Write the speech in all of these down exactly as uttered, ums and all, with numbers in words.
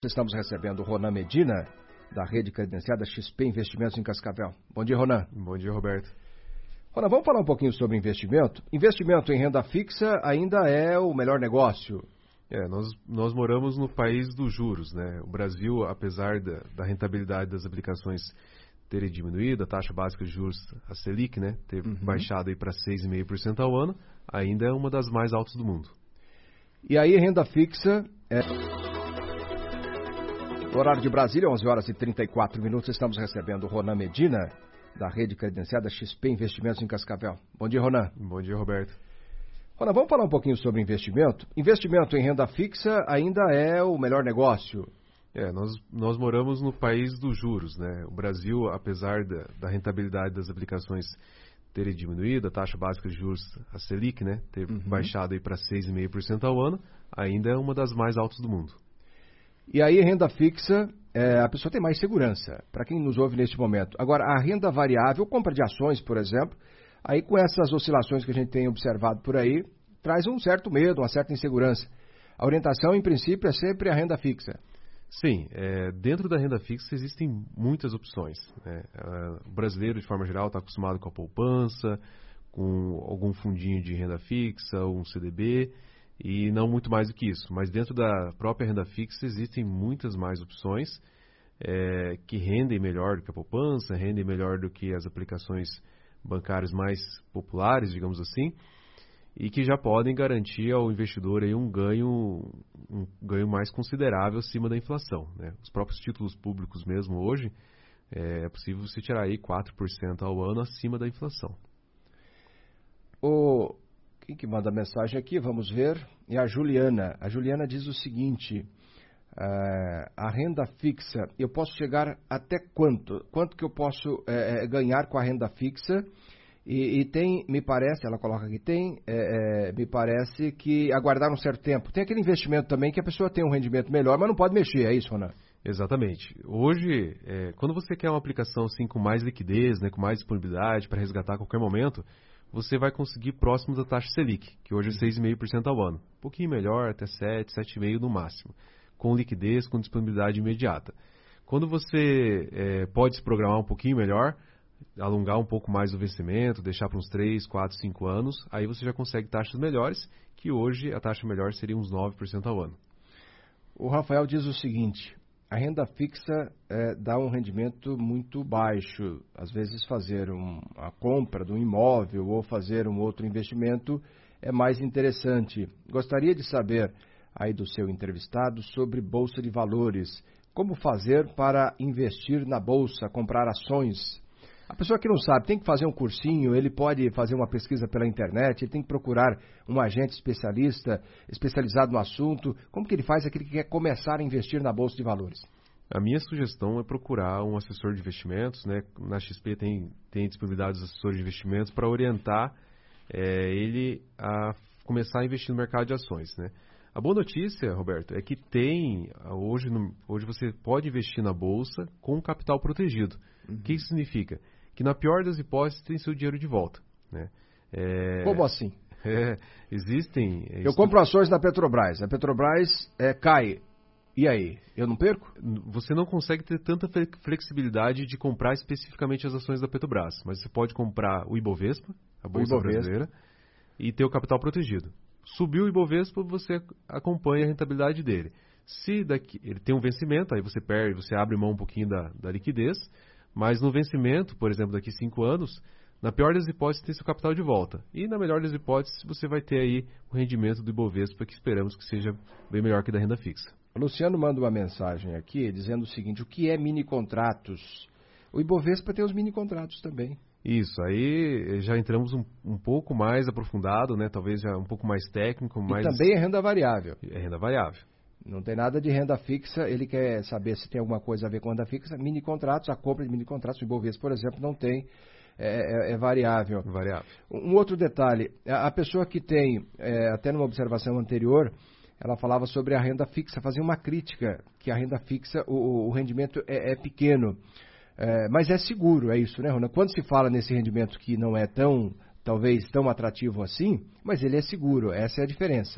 Estamos recebendo o Ronan Medina, da rede credenciada X P Investimentos em Cascavel. Bom dia, Ronan. Bom dia, Roberto. Ronan, vamos falar um pouquinho sobre investimento. Investimento em renda fixa ainda é o melhor negócio. É, nós, nós moramos no país dos juros, né? O Brasil, apesar da, da rentabilidade das aplicações terem diminuído, a taxa básica de juros, a Selic, né, ter uhum. baixado aí para seis vírgula cinco por cento ao ano, ainda é uma das mais altas do mundo. E aí, renda fixa é... No horário de Brasília, onze horas e trinta e quatro minutos, estamos recebendo o Ronan Medina, da rede credenciada X P Investimentos em Cascavel. Bom dia, Ronan. Bom dia, Roberto. Ronan, vamos falar um pouquinho sobre investimento. Investimento em renda fixa ainda é o melhor negócio. É, nós, nós moramos no país dos juros, né? O Brasil, apesar da, da rentabilidade das aplicações terem diminuído, a taxa básica de juros, a Selic, né, ter uhum. baixado aí para seis vírgula cinco por cento ao ano, ainda é uma das mais altas do mundo. E aí, renda fixa, é, a pessoa tem mais segurança, para quem nos ouve neste momento. Agora, a renda variável, compra de ações, por exemplo, aí com essas oscilações que a gente tem observado por aí, traz um certo medo, uma certa insegurança. A orientação, em princípio, é sempre a renda fixa. Sim, é, dentro da renda fixa existem muitas opções, né? O brasileiro, de forma geral, está acostumado com a poupança, com algum fundinho de renda fixa, um C D B, e não muito mais do que isso. Mas dentro da própria renda fixa existem muitas mais opções é, que rendem melhor do que a poupança, rendem melhor do que as aplicações bancárias mais populares, digamos assim, e que já podem garantir ao investidor aí um ganho, um ganho mais considerável acima da inflação, né? Os próprios títulos públicos mesmo hoje, é, é possível você tirar aí quatro por cento ao ano acima da inflação. O... Quem que manda mensagem aqui? Vamos ver. É a Juliana. A Juliana diz o seguinte, uh, a renda fixa, eu posso chegar até quanto? Quanto que eu posso uh, ganhar com a renda fixa? E, e tem, me parece, ela coloca aqui, tem, é, é, me parece que aguardar um certo tempo. Tem aquele investimento também que a pessoa tem um rendimento melhor, mas não pode mexer, é isso, Ronan? Exatamente. Hoje, é, quando você quer uma aplicação assim, com mais liquidez, né, com mais disponibilidade para resgatar a qualquer momento, você vai conseguir próximo da taxa Selic, que hoje é seis vírgula cinco por cento ao ano. Um pouquinho melhor, até sete, sete vírgula cinco por cento no máximo, com liquidez, com disponibilidade imediata. Quando você é, pode se programar um pouquinho melhor, alongar um pouco mais o vencimento, deixar para uns três, quatro, cinco anos, aí você já consegue taxas melhores, que hoje a taxa melhor seria uns nove por cento ao ano. O Rafael diz o seguinte, a renda fixa é, dá um rendimento muito baixo. Às vezes fazer um, a compra de um imóvel ou fazer um outro investimento é mais interessante. Gostaria de saber aí do seu entrevistado sobre Bolsa de Valores. Como fazer para investir na Bolsa, comprar ações? A pessoa que não sabe tem que fazer um cursinho, ele pode fazer uma pesquisa pela internet, ele tem que procurar um agente especialista, especializado no assunto. Como que ele faz aquele que quer começar a investir na Bolsa de Valores? A minha sugestão é procurar um assessor de investimentos, né? Na X P tem, tem disponibilidade dos assessores de investimentos para orientar é, ele a começar a investir no mercado de ações, né? A boa notícia, Roberto, é que tem, hoje, no, hoje você pode investir na Bolsa com capital protegido. Uhum. O que isso significa? Que na pior das hipóteses tem seu dinheiro de volta, né? É, Como assim? É, existem... É, eu compro ações da Petrobras, a Petrobras é, cai, e aí? Eu não perco? Você não consegue ter tanta flexibilidade de comprar especificamente as ações da Petrobras, mas você pode comprar o Ibovespa, a Bolsa Ibovespa. Brasileira, e ter o capital protegido. Subiu o Ibovespa, você acompanha a rentabilidade dele. Se daqui, ele tem um vencimento, aí você perde, você abre mão um pouquinho da, da liquidez, mas no vencimento, por exemplo, daqui a cinco anos, na pior das hipóteses, tem seu capital de volta. E na melhor das hipóteses, você vai ter aí o rendimento do Ibovespa, que esperamos que seja bem melhor que da renda fixa. O Luciano manda uma mensagem aqui dizendo o seguinte, o que é mini-contratos? O Ibovespa tem os mini-contratos também. Isso, aí já entramos um, um pouco mais aprofundado, né? Talvez já um pouco mais técnico. Mais... E também é renda variável. É renda variável. Não tem nada de renda fixa, ele quer saber se tem alguma coisa a ver com renda fixa. Mini-contratos, a compra de mini-contratos, o Ibovespa, por exemplo, não tem, é, é, é variável. Variável. Um outro detalhe, a pessoa que tem, é, até numa observação anterior, ela falava sobre a renda fixa, fazia uma crítica, que a renda fixa, o, o rendimento é, é pequeno, é, mas é seguro, é isso, né, Rona? Quando se fala nesse rendimento que não é tão, talvez, tão atrativo assim, mas ele é seguro, essa é a diferença.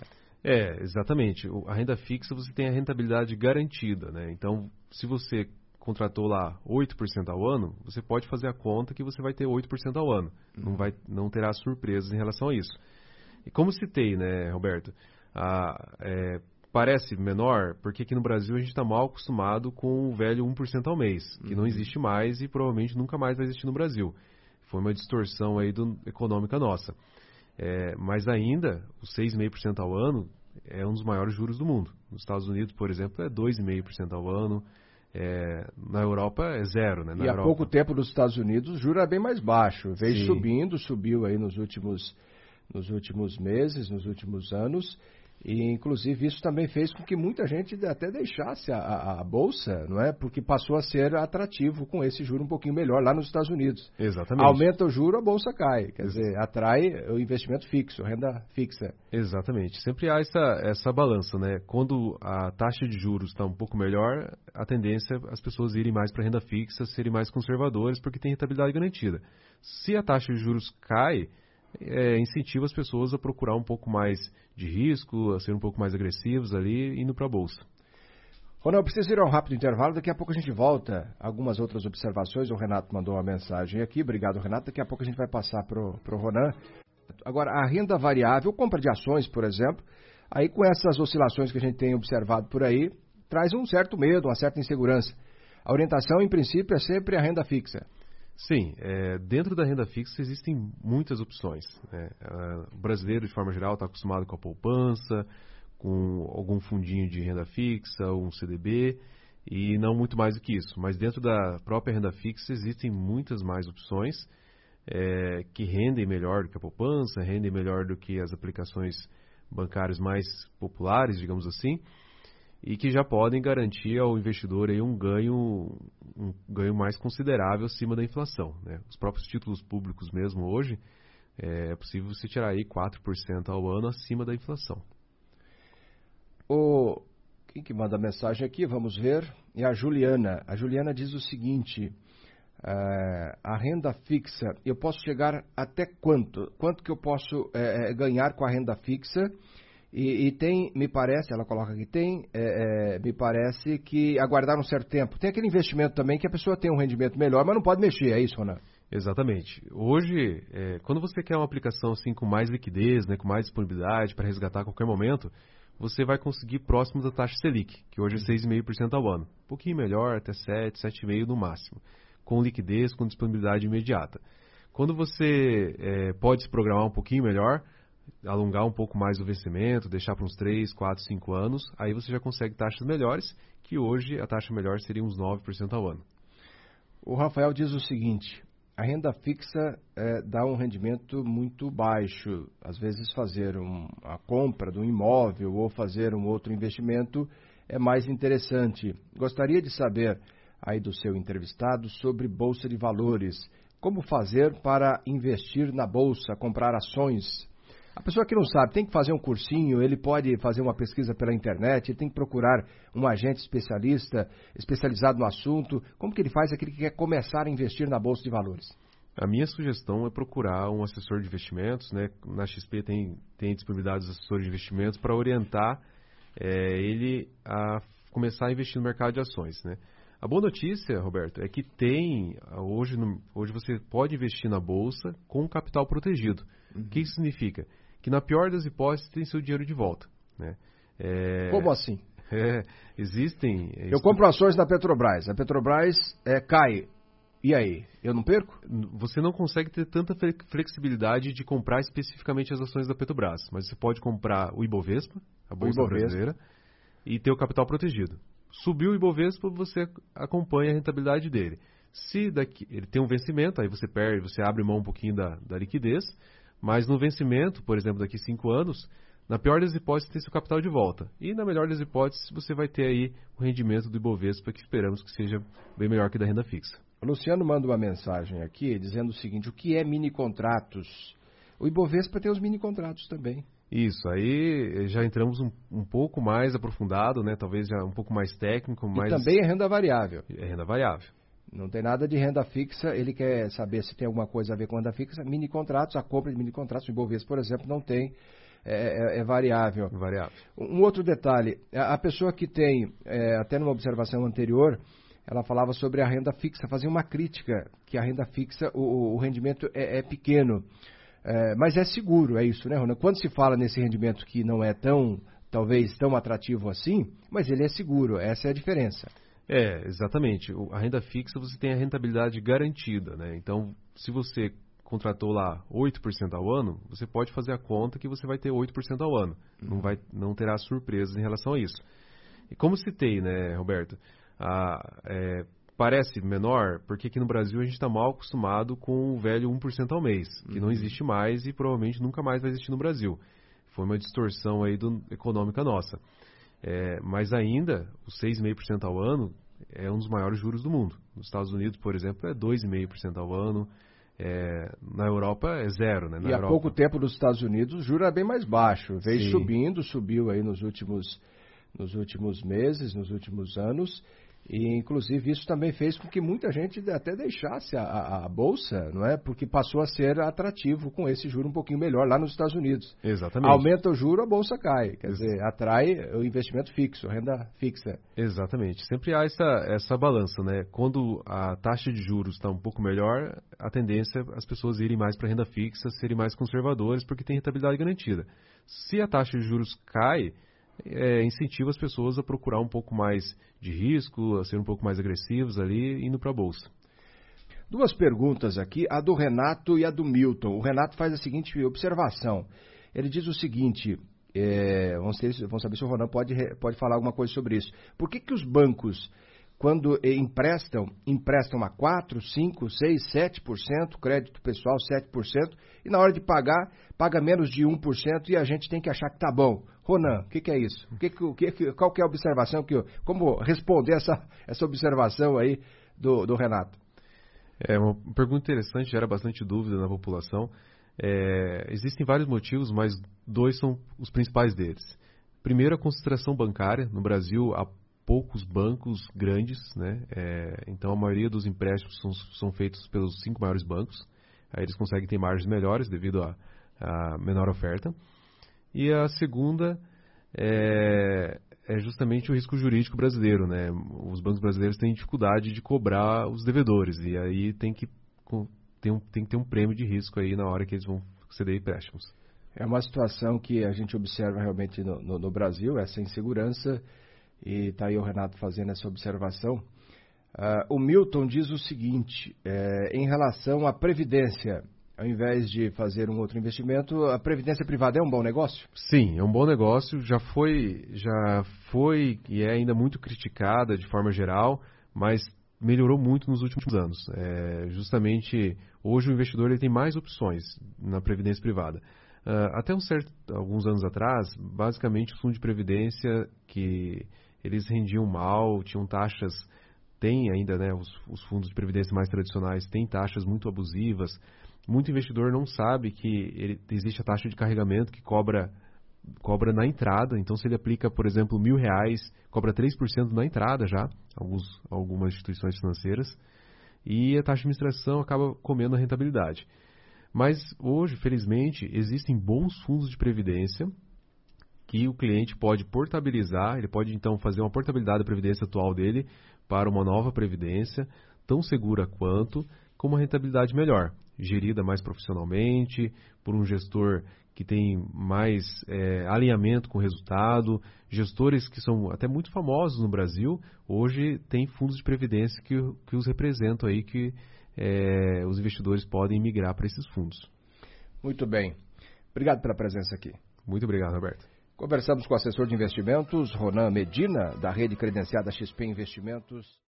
É, exatamente. O- A renda fixa você tem a rentabilidade garantida, né? Então, se você contratou lá oito por cento ao ano, você pode fazer a conta que você vai ter oito por cento ao ano. Uhum. Não, vai, não terá surpresas em relação a isso. E como citei, né, Roberto, a, é, parece menor porque aqui no Brasil a gente está mal acostumado com o velho um por cento ao mês, que Uhum. não existe mais e provavelmente nunca mais vai existir no Brasil. Foi uma distorção aí do, econômica nossa. É, mas ainda, os seis vírgula cinco por cento ao ano é um dos maiores juros do mundo. Nos Estados Unidos, por exemplo, é dois vírgula cinco por cento ao ano. É, na Europa é zero, né? Na e há Europa. pouco tempo nos Estados Unidos o juro é bem mais baixo. Veio Sim. subindo, subiu aí nos últimos, nos últimos meses, nos últimos anos. E, inclusive, isso também fez com que muita gente até deixasse a, a, a Bolsa, não é? Porque passou a ser atrativo com esse juro um pouquinho melhor lá nos Estados Unidos. Exatamente. Aumenta o juro, a Bolsa cai. Quer Ex- dizer, atrai o investimento fixo, renda fixa. Exatamente. Sempre há essa, essa balança, né? Quando a taxa de juros está um pouco melhor, a tendência é as pessoas irem mais para renda fixa, serem mais conservadores, porque tem rentabilidade garantida. Se a taxa de juros cai, é, incentiva as pessoas a procurar um pouco mais de risco, a ser um pouco mais agressivos ali, indo para a Bolsa. Ronaldo, eu preciso ir a um rápido intervalo, daqui a pouco a gente volta. Algumas outras observações, o Renato mandou uma mensagem aqui, obrigado Renato, daqui a pouco a gente vai passar para o Ronan. Agora, a renda variável, compra de ações, por exemplo, aí com essas oscilações que a gente tem observado por aí, traz um certo medo, uma certa insegurança. A orientação, em princípio, é sempre a renda fixa. Sim, é, dentro da renda fixa existem muitas opções, né? O brasileiro, de forma geral, está acostumado com a poupança, com algum fundinho de renda fixa, um C D B, e não muito mais do que isso. Mas dentro da própria renda fixa existem muitas mais opções é, que rendem melhor do que a poupança, rendem melhor do que as aplicações bancárias mais populares, digamos assim, e que já podem garantir ao investidor aí um ganho, um ganho mais considerável acima da inflação, né? Os próprios títulos públicos mesmo hoje, é, é possível você tirar aí quatro por cento ao ano acima da inflação. O... Quem que manda a mensagem aqui? Vamos ver. É a Juliana. A Juliana diz o seguinte, uh, a renda fixa, eu posso chegar até quanto? Quanto que eu posso uh, ganhar com a renda fixa? E, e tem, me parece, ela coloca aqui, tem, é, é, me parece que aguardar um certo tempo. Tem aquele investimento também que a pessoa tem um rendimento melhor, mas não pode mexer, é isso, Ronan? Exatamente. Hoje, é, quando você quer uma aplicação assim com mais liquidez, né, com mais disponibilidade para resgatar a qualquer momento, você vai conseguir próximo da taxa Selic, que hoje é seis vírgula cinco por cento ao ano. Um pouquinho melhor, até sete, sete vírgula cinco por cento no máximo, com liquidez, com disponibilidade imediata. Quando você é, pode se programar um pouquinho melhor, alongar um pouco mais o vencimento, deixar para uns três, quatro, cinco anos, aí você já consegue taxas melhores, que hoje a taxa melhor seria uns nove por cento ao ano. O Rafael diz o seguinte, a renda fixa é, dá um rendimento muito baixo. Às vezes fazer um, a compra de um imóvel ou fazer um outro investimento é mais interessante. Gostaria de saber aí do seu entrevistado sobre Bolsa de Valores. Como fazer para investir na Bolsa, comprar ações? A pessoa que não sabe, tem que fazer um cursinho, ele pode fazer uma pesquisa pela internet, ele tem que procurar um agente especialista, especializado no assunto. Como que ele faz aquele que quer começar a investir na Bolsa de Valores? A minha sugestão é procurar um assessor de investimentos, né? Na X P tem, tem disponibilidade dos assessores de investimentos para orientar é, ele a começar a investir no mercado de ações, né? A boa notícia, Roberto, é que tem, hoje, no, hoje você pode investir na Bolsa com capital protegido. Uhum. O que isso significa? Que na pior das hipóteses tem seu dinheiro de volta, né? É, Como assim? É, existem... Eu compro ações da Petrobras, a Petrobras é, cai, e aí? Eu não perco? Você não consegue ter tanta flexibilidade de comprar especificamente as ações da Petrobras, mas você pode comprar o Ibovespa, a Bolsa Ibovespa. Brasileira, e ter o capital protegido. Subiu o Ibovespa, você acompanha a rentabilidade dele. Se daqui, ele tem um vencimento, aí você perde, você abre mão um pouquinho da, da liquidez, mas no vencimento, por exemplo, daqui cinco anos, na pior das hipóteses, tem seu capital de volta. E na melhor das hipóteses, você vai ter aí o rendimento do Ibovespa, que esperamos que seja bem melhor que da renda fixa. O Luciano manda uma mensagem aqui dizendo o seguinte, o que é mini contratos? O Ibovespa tem os mini contratos também. Isso, aí já entramos um, um pouco mais aprofundado, né? Talvez já um pouco mais técnico. E mais... também é renda variável. É renda variável. Não tem nada de renda fixa, ele quer saber se tem alguma coisa a ver com renda fixa. Mini contratos, a compra de mini contratos, o Ibovespa, por exemplo, não tem é, é, é variável. variável. Um outro detalhe, a pessoa que tem, é, até numa observação anterior, ela falava sobre a renda fixa, fazia uma crítica, que a renda fixa, o, o rendimento é, é pequeno, é, mas é seguro, é isso, né, Ronan? Quando se fala nesse rendimento que não é tão, talvez, tão atrativo assim, mas ele é seguro, essa é a diferença. É, exatamente. A renda fixa você tem a rentabilidade garantida, né? Então, se você contratou lá oito por cento ao ano, você pode fazer a conta que você vai ter oito por cento ao ano. Uhum. Não, vai, não terá surpresas em relação a isso. E como citei, né, Roberto, a, é, parece menor porque aqui no Brasil a gente está mal acostumado com o velho um por cento ao mês, que uhum. não existe mais e provavelmente nunca mais vai existir no Brasil. Foi uma distorção aí do, econômica nossa. É, mas ainda, os seis vírgula cinco por cento ao ano é um dos maiores juros do mundo. Nos Estados Unidos, por exemplo, é dois vírgula cinco por cento ao ano. É, na Europa é zero, né? Na e há Europa... pouco tempo nos Estados Unidos o juro era bem mais baixo. Veio Sim. subindo, subiu aí nos últimos, nos últimos meses, nos últimos anos. E, inclusive, isso também fez com que muita gente até deixasse a, a, a Bolsa, não é? Porque passou a ser atrativo com esse juro um pouquinho melhor lá nos Estados Unidos. Exatamente. Aumenta o juro, a Bolsa cai. Quer dizer, atrai o investimento fixo, renda fixa. Exatamente. Sempre há essa, essa balança, né? Quando a taxa de juros está um pouco melhor, a tendência é as pessoas irem mais para a renda fixa, serem mais conservadores, porque tem rentabilidade garantida. Se a taxa de juros cai... É, incentiva as pessoas a procurar um pouco mais de risco, a ser um pouco mais agressivos ali, indo para a Bolsa. Duas perguntas aqui, a do Renato e a do Milton. O Renato faz a seguinte observação. Ele diz o seguinte, é, vamos, ter, vamos saber se o Ronan pode, pode falar alguma coisa sobre isso. Por que, que os bancos, quando emprestam, emprestam a quatro, cinco, seis, sete por cento, crédito pessoal sete por cento, e na hora de pagar, paga menos de um por cento e a gente tem que achar que tá bom. Ronan, o que, que é isso? O que, que, qual que é a observação? Que, como responder essa, essa observação aí do, do Renato? É uma pergunta interessante, gera bastante dúvida na população. É, existem vários motivos, mas dois são os principais deles. Primeiro, a concentração bancária. No Brasil, há poucos bancos grandes, né? É, então, a maioria dos empréstimos são, são feitos pelos cinco maiores bancos. Aí eles conseguem ter margens melhores devido à menor oferta. E a segunda é, é justamente o risco jurídico brasileiro, né? Os bancos brasileiros têm dificuldade de cobrar os devedores e aí tem que, tem, um, tem que ter um prêmio de risco aí na hora que eles vão ceder empréstimos. É uma situação que a gente observa realmente no, no, no Brasil, essa insegurança, e está aí o Renato fazendo essa observação. Uh, o Milton diz o seguinte, é, em relação à Previdência, ao invés de fazer um outro investimento, a previdência privada é um bom negócio? Sim, é um bom negócio. Já foi, já foi e é ainda muito criticada de forma geral, mas melhorou muito nos últimos anos. É, justamente, hoje o investidor ele tem mais opções na previdência privada. Uh, até um certo, alguns anos atrás, basicamente os fundos de previdência que eles rendiam mal, tinham taxas, tem ainda, né, os, os fundos de previdência mais tradicionais têm taxas muito abusivas. Muito investidor não sabe que ele, existe a taxa de carregamento que cobra, cobra na entrada. Então, se ele aplica, por exemplo, mil reais, cobra três por cento na entrada já, alguns, algumas instituições financeiras. E a taxa de administração acaba comendo a rentabilidade. Mas hoje, felizmente, existem bons fundos de previdência que o cliente pode portabilizar. Ele pode, então, fazer uma portabilidade da previdência atual dele para uma nova previdência, tão segura quanto, com uma rentabilidade melhor, gerida mais profissionalmente, por um gestor que tem mais é, alinhamento com o resultado. Gestores que são até muito famosos no Brasil, hoje têm fundos de previdência que, que os representam aí, que é, os investidores podem migrar para esses fundos. Muito bem. Obrigado pela presença aqui. Muito obrigado, Roberto. Conversamos com o assessor de investimentos, Ronan Medina, da rede credenciada X P Investimentos.